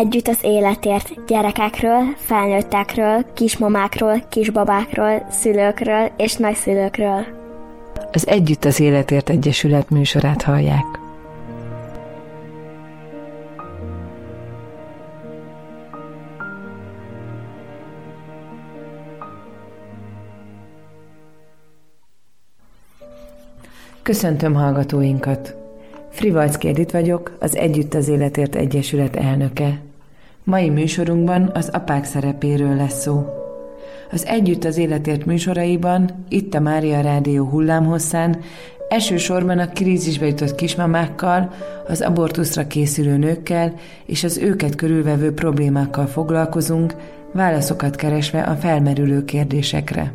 Együtt az életért gyerekekről, felnőttekről, kismamákról, kisbabákról, szülőkről és nagyszülőkről. Az Együtt az életért Egyesület műsorát hallják. Köszöntöm hallgatóinkat! Frivalczky Edit vagyok, az Együtt az életért Egyesület elnöke. Mai műsorunkban az apák szerepéről lesz szó. Az Együtt az életért műsoraiban, itt a Mária Rádió hullámhosszán, elsősorban a krízisbe jutott kismamákkal, az abortuszra készülő nőkkel és az őket körülvevő problémákkal foglalkozunk, válaszokat keresve a felmerülő kérdésekre.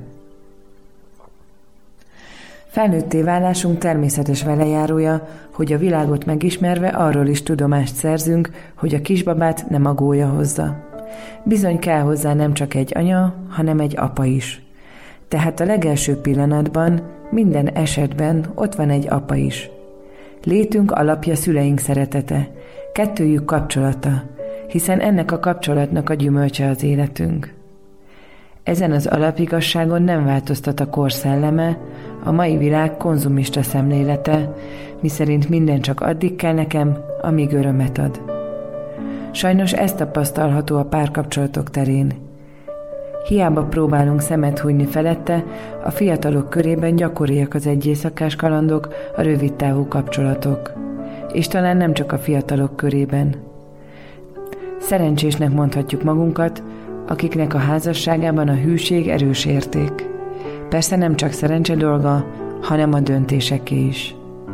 Felnőtté válásunk természetes velejárója, hogy a világot megismerve arról is tudomást szerzünk, hogy a kisbabát nem a gólya hozza. Bizony kell hozzá nem csak egy anya, hanem egy apa is. Tehát a legelső pillanatban, minden esetben ott van egy apa is. Létünk alapja szüleink szeretete, kettőjük kapcsolata, hiszen ennek a kapcsolatnak a gyümölcse az életünk. Ezen az alapigazságon nem változtat a kor szelleme, a mai világ konzumista szemlélete, miszerint minden csak addig kell nekem, amíg örömet ad. Sajnos ez tapasztalható a párkapcsolatok terén. Hiába próbálunk szemet hunyni felette, a fiatalok körében gyakoriak az egyéjszakás kalandok, a rövidtávú kapcsolatok. És talán nem csak a fiatalok körében. Szerencsésnek mondhatjuk magunkat, akiknek a házasságában a hűség erős érték. Persze nem csak szerencse dolga, hanem a döntéseké is.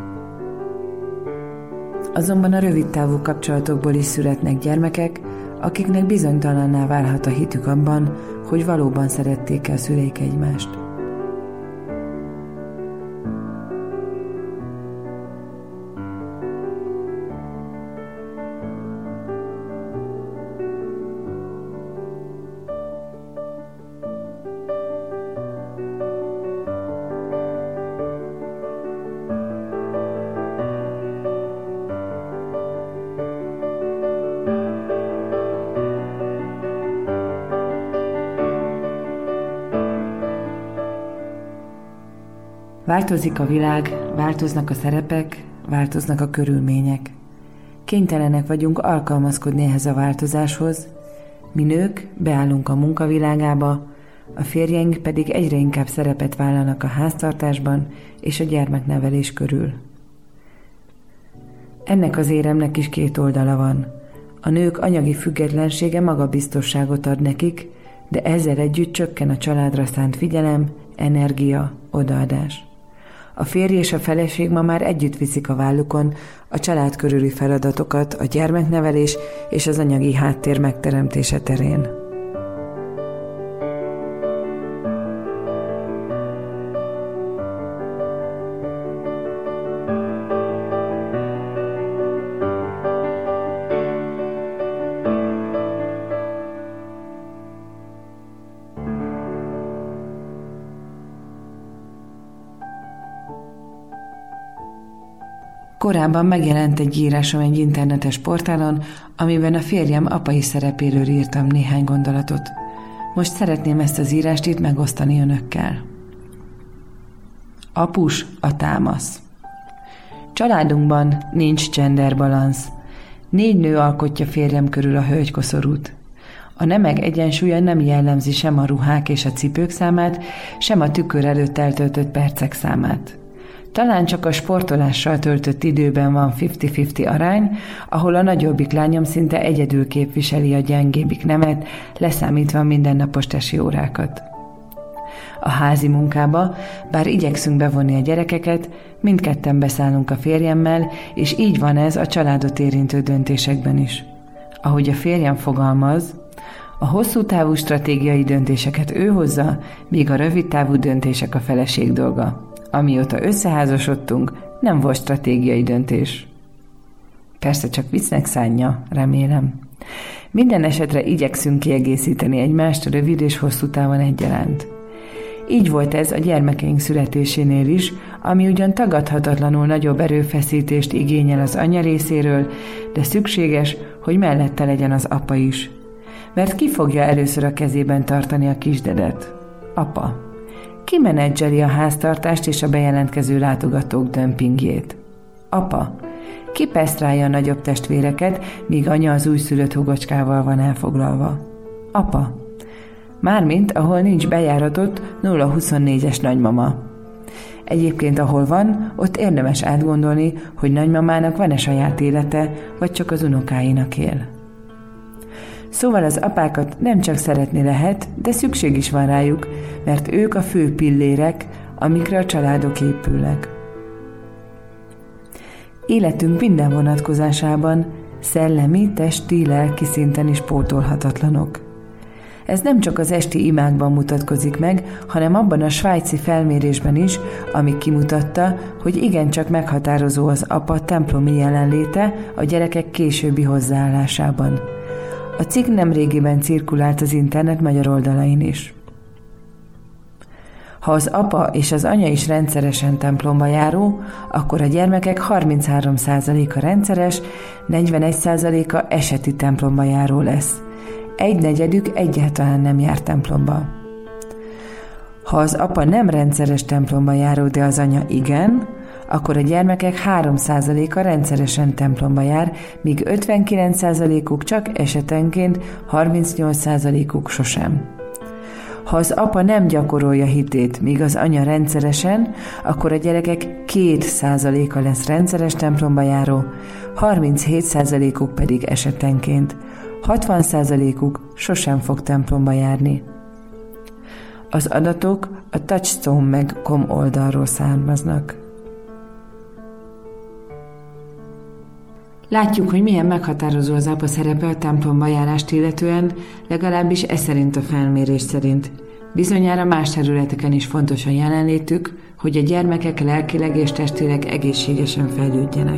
Azonban a rövidtávú kapcsolatokból is születnek gyermekek, akiknek bizonytalanná válhat a hitük abban, hogy valóban szerették-e a szüleik egymást. Változik a világ, változnak a szerepek, változnak a körülmények. Kénytelenek vagyunk alkalmazkodni ehhez a változáshoz, mi nők beállunk a munkavilágába, a férjeink pedig egyre inkább szerepet vállalnak a háztartásban és a gyermeknevelés körül. Ennek az éremnek is két oldala van. A nők anyagi függetlensége magabiztosságot ad nekik, de ezzel együtt csökken a családra szánt figyelem, energia, odaadás. A férj és a feleség ma már együtt viszik a vállukon a család körüli feladatokat a gyermeknevelés és az anyagi háttér megteremtése terén. Korábban megjelent egy írásom egy internetes portálon, amiben a férjem apai szerepéről írtam néhány gondolatot. Most szeretném ezt az írást itt megosztani önökkel. Apus a támasz. Családunkban nincs gender balansz. 4 nő alkotja férjem körül a hölgykoszorút. A nemek egyensúlya nem jellemzi sem a ruhák és a cipők számát, sem a tükör előtt eltöltött percek számát. Talán csak a sportolással töltött időben van 50-50 arány, ahol a nagyobbik lányom szinte egyedül képviseli a gyengébbik nemet, leszámítva mindennapos tesi órákat. A házi munkába, bár igyekszünk bevonni a gyerekeket, mindketten beszállunk a férjemmel, és így van ez a családot érintő döntésekben is. Ahogy a férjem fogalmaz, a hosszú távú stratégiai döntéseket ő hozza, míg a rövid távú döntések a feleség dolga. Amióta összeházasodtunk, nem volt stratégiai döntés. Persze csak viccnek szánja, remélem. Minden esetre igyekszünk kiegészíteni egymást rövid és hosszú távon egyaránt. Így volt ez a gyermekeink születésénél is, ami ugyan tagadhatatlanul nagyobb erőfeszítést igényel az anya részéről, de szükséges, hogy mellette legyen az apa is. Mert ki fogja először a kezében tartani a kisdedet? Apa. Ki menedzseli a háztartást és a bejelentkező látogatók dömpingjét? Apa. Ki pesztrálja a nagyobb testvéreket, míg anya az újszülött húgocskával van elfoglalva? Apa. Mármint, ahol nincs bejáratott 0-24-es nagymama. Egyébként, ahol van, ott érdemes átgondolni, hogy nagymamának van-e saját élete, vagy csak az unokáinak él. Szóval az apákat nem csak szeretni lehet, de szükség is van rájuk, mert ők a fő pillérek, amikre a családok épülnek. Életünk minden vonatkozásában szellemi, testi, lelki szinten is pótolhatatlanok. Ez nem csak az esti imákban mutatkozik meg, hanem abban a svájci felmérésben is, ami kimutatta, hogy igencsak meghatározó az apa templomi jelenléte a gyerekek későbbi hozzáállásában. A cikk nemrégiben cirkulált az internet magyar oldalain is. Ha az apa és az anya is rendszeresen templomba járó, akkor a gyermekek 33%-a rendszeres, 41%-a eseti templomba járó lesz. 1/4 egyáltalán nem jár templomba. Ha az apa nem rendszeres templomba járó, de az anya igen, akkor a gyermekek 3%-a rendszeresen templomba jár, míg 59%-uk csak esetenként, 38%-uk sosem. Ha az apa nem gyakorolja hitét, míg az anya rendszeresen, akkor a gyerekek 2%-a lesz rendszeres templomba járó, 37%-uk pedig esetenként, 60%-uk sosem fog templomba járni. Az adatok a touchstone.com oldalról származnak. Látjuk, hogy milyen meghatározó az apa szerepe a templomba járást illetően, legalábbis ez szerint a felmérés szerint. Bizonyára más területeken is fontos a jelenlétük, hogy a gyermekek lelkileg és testileg egészségesen fejlődjenek.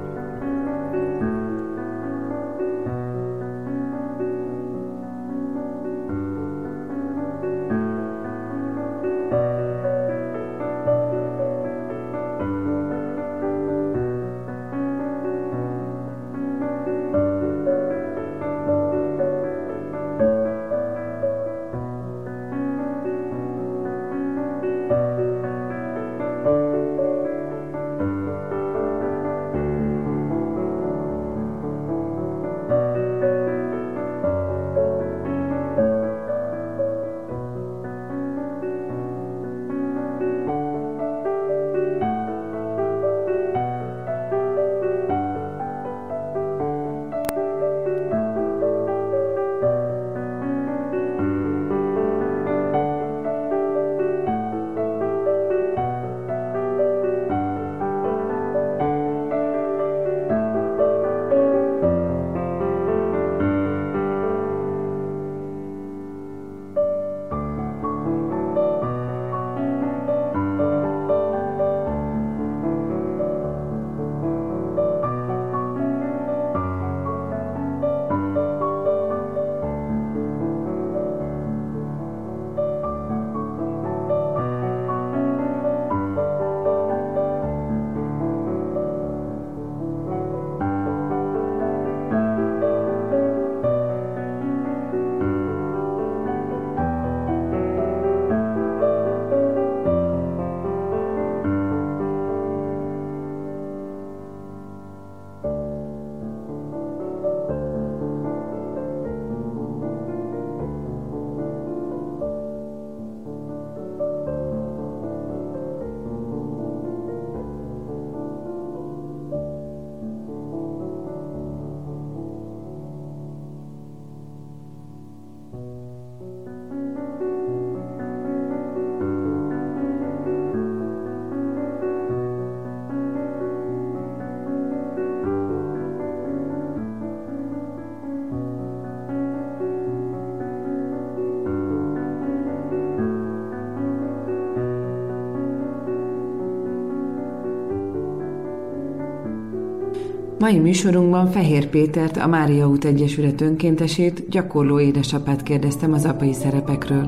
Mai műsorunkban Fehér Pétert, a Mária út Egyesület önkéntesét, gyakorló édesapát kérdeztem az apai szerepekről.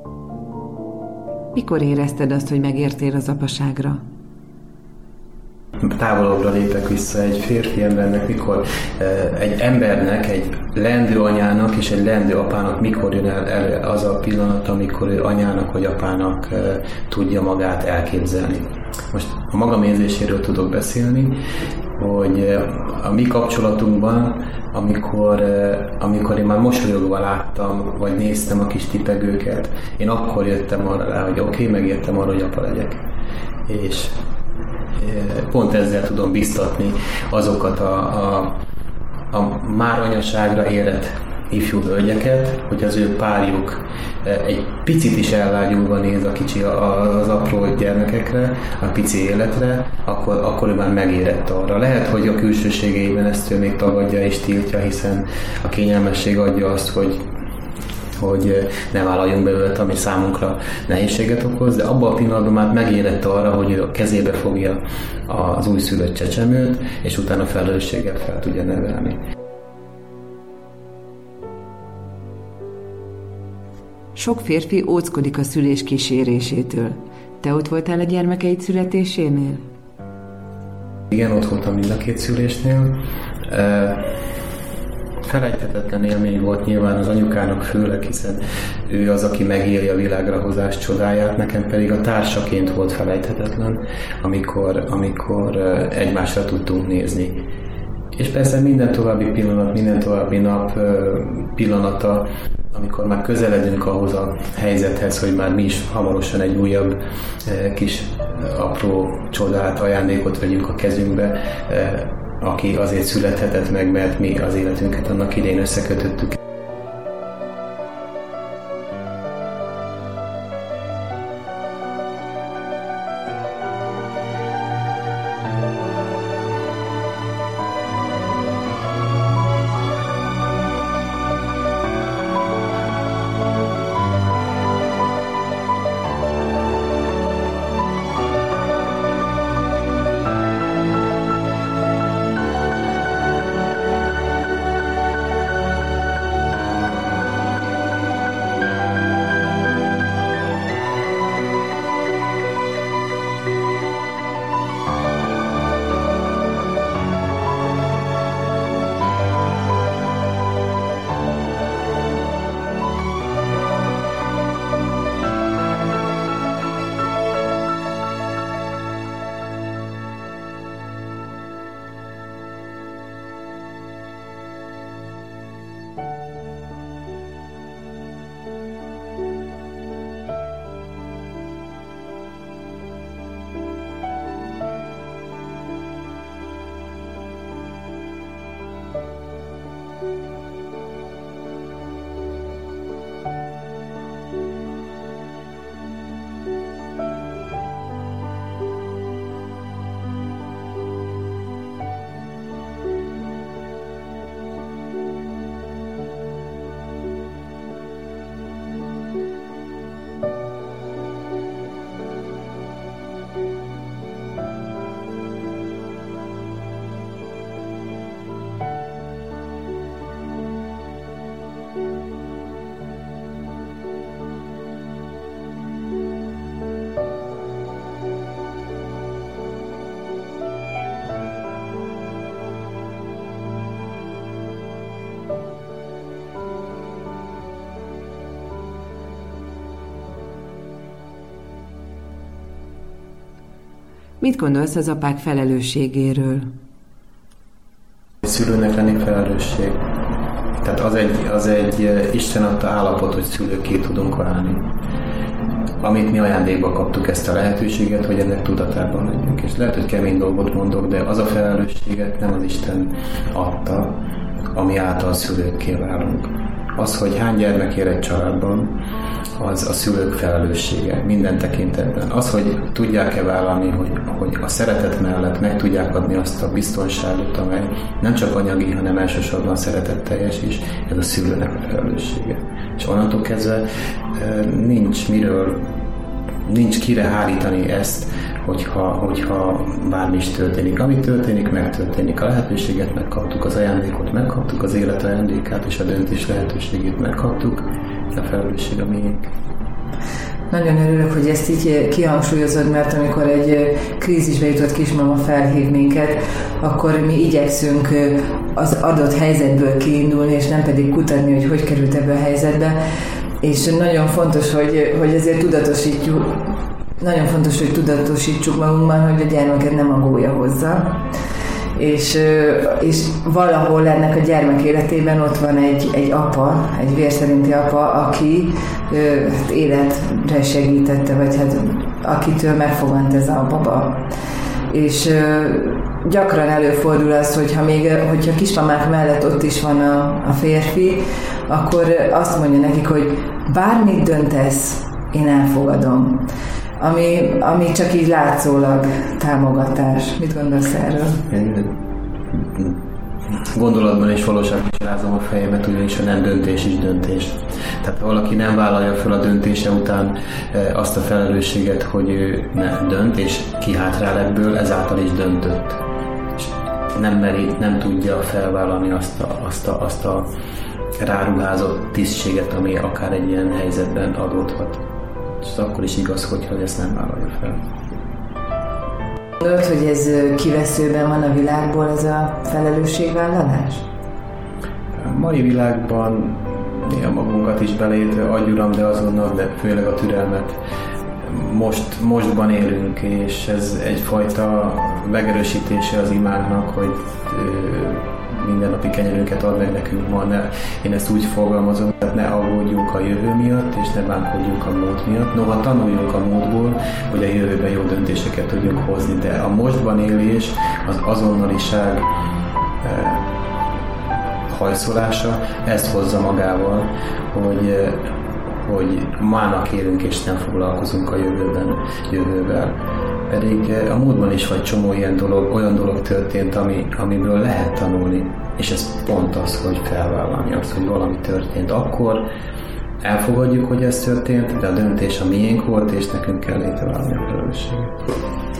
Mikor érezted azt, hogy megértél az apaságra? Távolabbra lépek vissza, egy férfi embernek mikor, egy embernek, egy leendő anyának és egy leendő apának mikor jön el az a pillanat, amikor ő anyának vagy apának tudja magát elképzelni. Most a magam érzéséről tudok beszélni, hogy a mi kapcsolatunkban, amikor én már mosolyogva láttam, vagy néztem a kis tipegőket, én akkor jöttem arra rá, hogy oké, megértem arra, hogy apa legyek. És pont ezzel tudom biztatni azokat a már anyaságra érett ifjú hölgyeket, hogy az ő párjuk egy picit is ellágyulva néz az apró gyermekekre, a pici életre, akkor ő már megérett arra. Lehet, hogy a külsőségeiben ezt ő még tagadja és tiltja, hiszen a kényelmesség adja azt, hogy ne vállaljunk belőle, ami számunkra nehézséget okoz, de abban a pillanatban már megérett arra, hogy ő a kezébe fogja az újszülött csecsemőt, és utána felelősséggel fel tudja nevelni. Sok férfi óckodik a szülés kísérésétől. Te ott voltál a gyermekeid születésénél? Igen, ott voltam mind a két szülésnél. Felejthetetlen élmény volt nyilván az anyukának főleg, hiszen ő az, aki megéli a világra hozás csodáját, nekem pedig a társaként volt felejthetetlen, amikor egymásra tudtunk nézni. És persze minden további pillanat, minden további nap pillanata, amikor már közeledünk ahhoz a helyzethez, hogy már mi is hamarosan egy újabb kis apró csodát, ajándékot vegyünk a kezünkbe, aki azért születhetett meg, mert mi az életünket annak idején összekötöttük. Mit gondolsz az apák felelősségéről? Szülőnek lenni felelősség. Tehát az egy Isten adta állapot, hogy szülőkké tudunk válni. Amit mi ajándékba kaptuk ezt a lehetőséget, hogy ennek tudatában legyünk. És lehet, hogy kemény dolgot mondok, de az a felelősséget nem az Isten adta, ami által szülőkké válunk. Az, hogy hány gyermek ér egy családban, az a szülők felelőssége minden tekintetben. Az, hogy tudják-e vállalni, hogy a szeretet mellett meg tudják adni azt a biztonságot, amely nem csak anyagi, hanem elsősorban szeretetteljes is, ez a szülőnek a felelőssége. És onnantól kezdve nincs kire hárítani ezt, hogyha bármi is történik. Ami történik, megtörténik. A lehetőséget megkaptuk, az ajándékot megkaptuk, az élet ajándékát és a döntés lehetőségét megkaptuk, a felelősség a miénk. Nagyon örülök, hogy ezt így kihangsúlyozod, mert amikor egy krízisbe jutott kismama felhív minket, akkor mi igyekszünk az adott helyzetből kiindulni, és nem pedig kutatni, hogy került ebbe a helyzetbe. És nagyon fontos, hogy ezért tudatosítsuk magunkban, hogy a gyermeket nem a gólya hozza. És valahol ennek a gyermek életében ott van egy apa, egy vérszerinti apa, aki életre segítette, vagy akitől megfogant ez a baba. És gyakran előfordul az, hogyha kismamák mellett ott is van a férfi, akkor azt mondja nekik, hogy bármit döntesz, én elfogadom. Ami csak így látszólag támogatás. Mit gondolsz erről? Gondolatban és valóságban is rázom a fejemet, ugyanis a nem döntés is döntés. Tehát ha valaki nem vállalja fel a döntése után azt a felelősséget, hogy ő dönt, és kihátrál ebből, ezáltal is döntött. És nem tudja felvállalni azt a ráruházott tisztséget, ami akár egy ilyen helyzetben adódhat. És akkor is igaz, hogyha ezt nem vállalja fel. Gondolod, hogy ez kiveszőben van a világból, ez a felelősségvállalás? A mai világban néha magunkat is beleértve, agyuram, de azonnal, de főleg a türelmet. Mostban élünk, és ez egyfajta megerősítése az imánknak, hogy mindennapi kenyerünket ad meg nekünk ma. Én ezt úgy fogalmazom, hogy ne aggódjunk a jövő miatt, és ne bánkodjunk a múlt miatt. Noha tanuljunk a múltból, hogy a jövőben jó döntéseket tudjunk hozni, de a mostban élés, az azonnaliság hajszolása ezt hozza magával, hogy mának élünk, és nem foglalkozunk a jövővel. Pedig a múltban is vagy csomó olyan dolog történt, amiből lehet tanulni, és ez pont az, hogy felvállalni azt, hogy valami történt. Akkor elfogadjuk, hogy ez történt, de a döntés a miénk volt, és nekünk kell vállalni a felelősséget.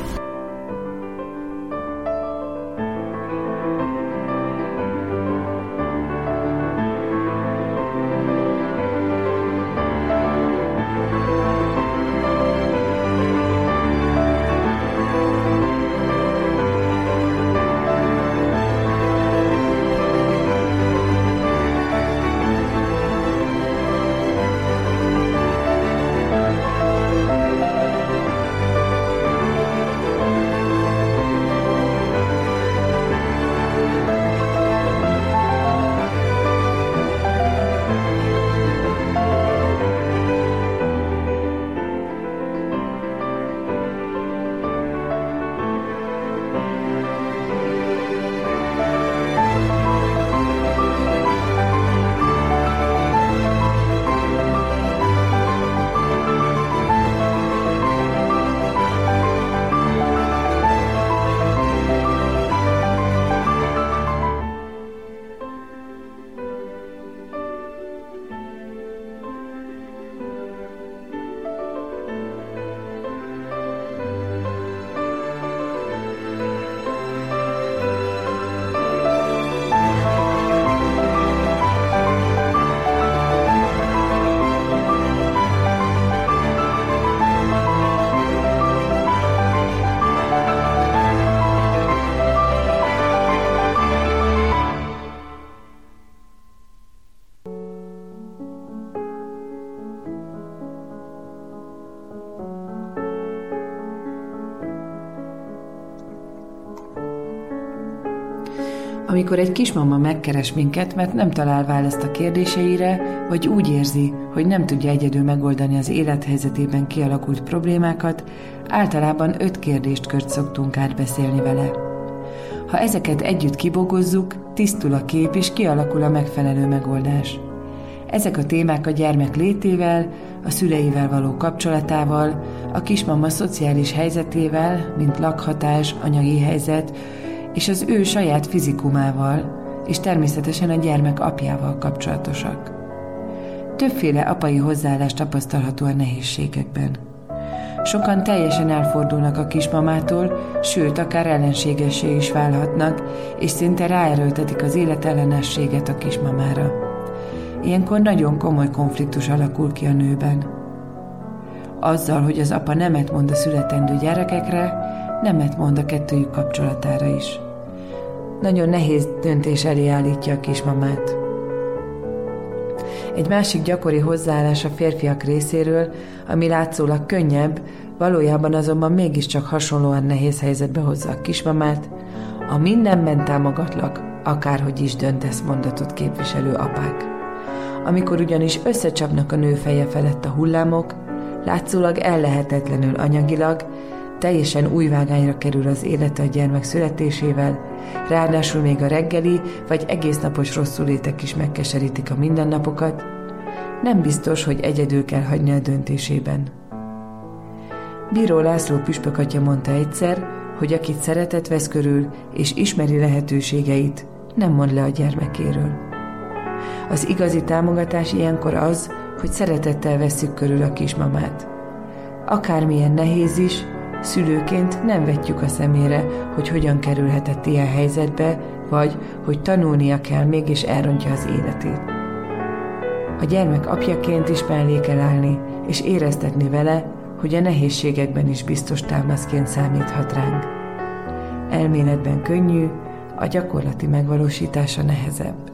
Amikor egy kismama megkeres minket, mert nem talál választ a kérdéseire, vagy úgy érzi, hogy nem tudja egyedül megoldani az élethelyzetében kialakult problémákat, általában 5 kérdéskört szoktunk átbeszélni vele. Ha ezeket együtt kibogozzuk, tisztul a kép és kialakul a megfelelő megoldás. Ezek a témák a gyermek létével, a szüleivel való kapcsolatával, a kismama szociális helyzetével, mint lakhatás, anyagi helyzet, és az ő saját fizikumával, és természetesen a gyermek apjával kapcsolatosak. Többféle apai hozzáállás tapasztalható a nehézségekben. Sokan teljesen elfordulnak a kismamától, sőt, akár ellenségessé is válhatnak, és szinte ráerőltetik az életellenességet a kismamára. Ilyenkor nagyon komoly konfliktus alakul ki a nőben. Azzal, hogy az apa nemet mond a születendő gyerekekre, nemet mond a kettőjük kapcsolatára is. Nagyon nehéz döntés elé állítja a kismamát. Egy másik gyakori hozzáállás a férfiak részéről, ami látszólag könnyebb, valójában azonban mégiscsak hasonlóan nehéz helyzetbe hozza a kismamát, a mindenben támogatlak, akárhogy is döntesz mondatot képviselő apák. Amikor ugyanis összecsapnak a nő feje felett a hullámok, látszólag ellehetetlenül anyagilag, teljesen új vágányra kerül az élete a gyermek születésével, ráadásul még a reggeli vagy egésznapos rosszulétek is megkeserítik a mindennapokat, nem biztos, hogy egyedül kell hagyni a döntésében. Bíró László püspökatya mondta egyszer, hogy akit szeretet vesz körül és ismeri lehetőségeit, nem mond le a gyermekéről. Az igazi támogatás ilyenkor az, hogy szeretettel vesszük körül a kismamát. Akármilyen nehéz is, szülőként nem vetjük a szemére, hogy hogyan kerülhetett ilyen helyzetbe, vagy hogy tanulnia kell, mégis elrontja az életét. A gyermek apjaként is mellé kell állni, és éreztetni vele, hogy a nehézségekben is biztos támaszként számíthat ránk. Elméletben könnyű, a gyakorlati megvalósítása nehezebb.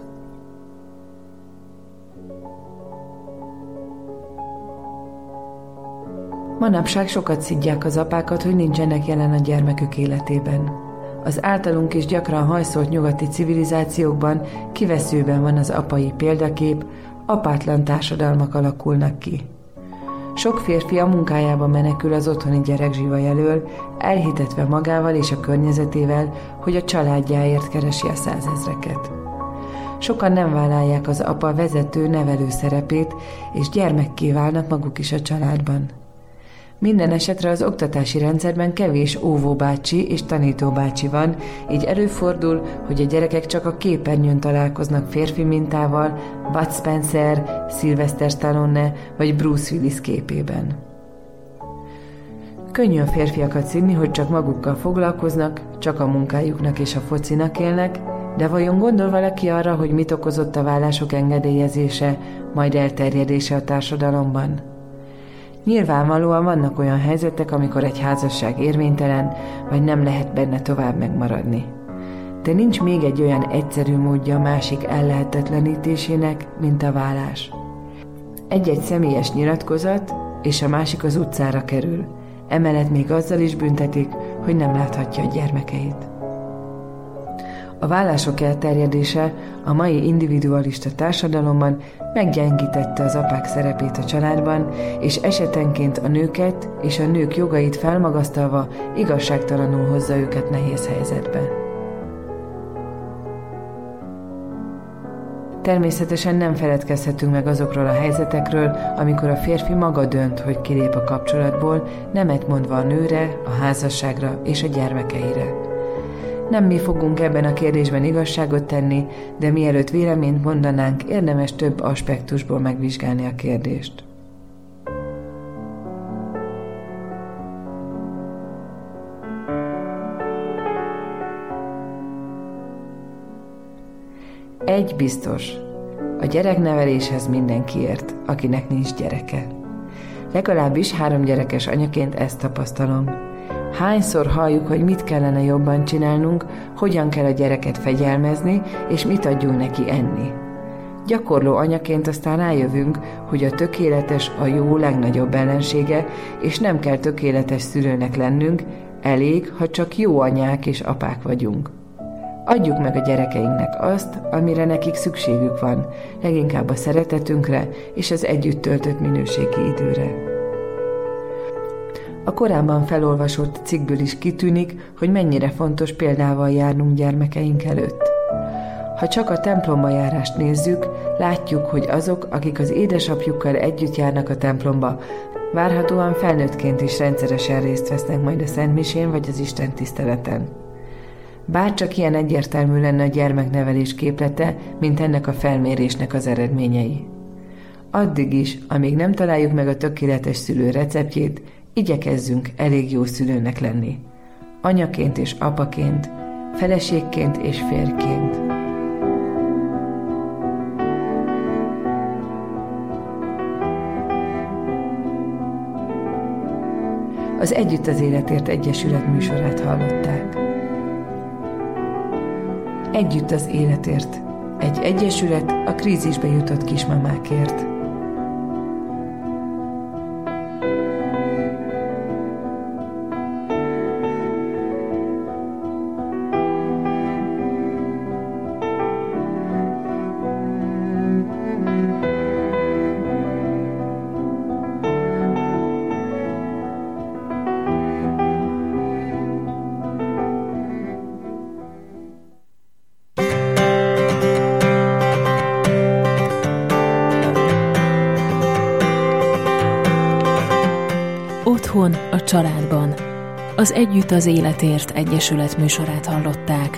Manapság sokat szidják az apákat, hogy nincsenek jelen a gyermekük életében. Az általunk is gyakran hajszolt nyugati civilizációkban kiveszőben van az apai példakép, apátlan társadalmak alakulnak ki. Sok férfi a munkájába menekül az otthoni gyerekzsivaj elől, elhitetve magával és a környezetével, hogy a családjáért keresi a 100 000-eket. Sokan nem vállalják az apa vezető, nevelő szerepét, és gyermekké válnak maguk is a családban. Minden esetre az oktatási rendszerben kevés óvóbácsi és tanítóbácsi van, így előfordul, hogy a gyerekek csak a képernyőn találkoznak férfi mintával, Bud Spencer, Sylvester Stallone vagy Bruce Willis képében. Könnyű a férfiakat szidni, hogy csak magukkal foglalkoznak, csak a munkájuknak és a focinak élnek, de vajon gondol valaki arra, hogy mit okozott a vállások engedélyezése, majd elterjedése a társadalomban? Nyilvánvalóan vannak olyan helyzetek, amikor egy házasság érvénytelen, vagy nem lehet benne tovább megmaradni. De nincs még egy olyan egyszerű módja a másik ellehetetlenítésének, mint a vállás. Egy-egy személyes nyilatkozat, és a másik az utcára kerül. Emellett még azzal is büntetik, hogy nem láthatja a gyermekeit. A vállások elterjedése a mai individualista társadalomban meggyengítette az apák szerepét a családban, és esetenként a nőket és a nők jogait felmagasztalva igazságtalanul hozza őket nehéz helyzetbe. Természetesen nem feledkezhetünk meg azokról a helyzetekről, amikor a férfi maga dönt, hogy kilép a kapcsolatból, nemet mondva a nőre, a házasságra és a gyermekeire. Nem mi fogunk ebben a kérdésben igazságot tenni, de mielőtt véleményt mondanánk, érdemes több aspektusból megvizsgálni a kérdést. Egy biztos, a gyerekneveléshez mindenki ért, akinek nincs gyereke. Legalábbis 3 gyerekes anyaként ezt tapasztalom. Hányszor halljuk, hogy mit kellene jobban csinálnunk, hogyan kell a gyereket fegyelmezni, és mit adjunk neki enni. Gyakorló anyaként aztán rájövünk, hogy a tökéletes a jó legnagyobb ellensége, és nem kell tökéletes szülőnek lennünk, elég, ha csak jó anyák és apák vagyunk. Adjuk meg a gyerekeinknek azt, amire nekik szükségük van, leginkább a szeretetünkre és az együtt töltött minőségi időre. A korábban felolvasott cikkből is kitűnik, hogy mennyire fontos példával járnunk gyermekeink előtt. Ha csak a templomba járást nézzük, látjuk, hogy azok, akik az édesapjukkal együtt járnak a templomba, várhatóan felnőttként is rendszeresen részt vesznek majd a szentmisén vagy az istentiszteleten. Bárcsak ilyen egyértelmű lenne a gyermeknevelés képlete, mint ennek a felmérésnek az eredményei. Addig is, amíg nem találjuk meg a tökéletes szülő receptjét, igyekezzünk elég jó szülőnek lenni. Anyaként és apaként, feleségként és férjként. Az Együtt az Életért Egyesület műsorát hallották. Együtt az Életért. Egy egyesület a krízisbe jutott kismamákért. Otthon, a családban. Az Együtt az Életért Egyesület műsorát hallották.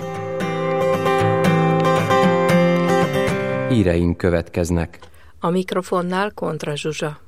Híreink következnek. A mikrofonnál Kontra Zsuzsa.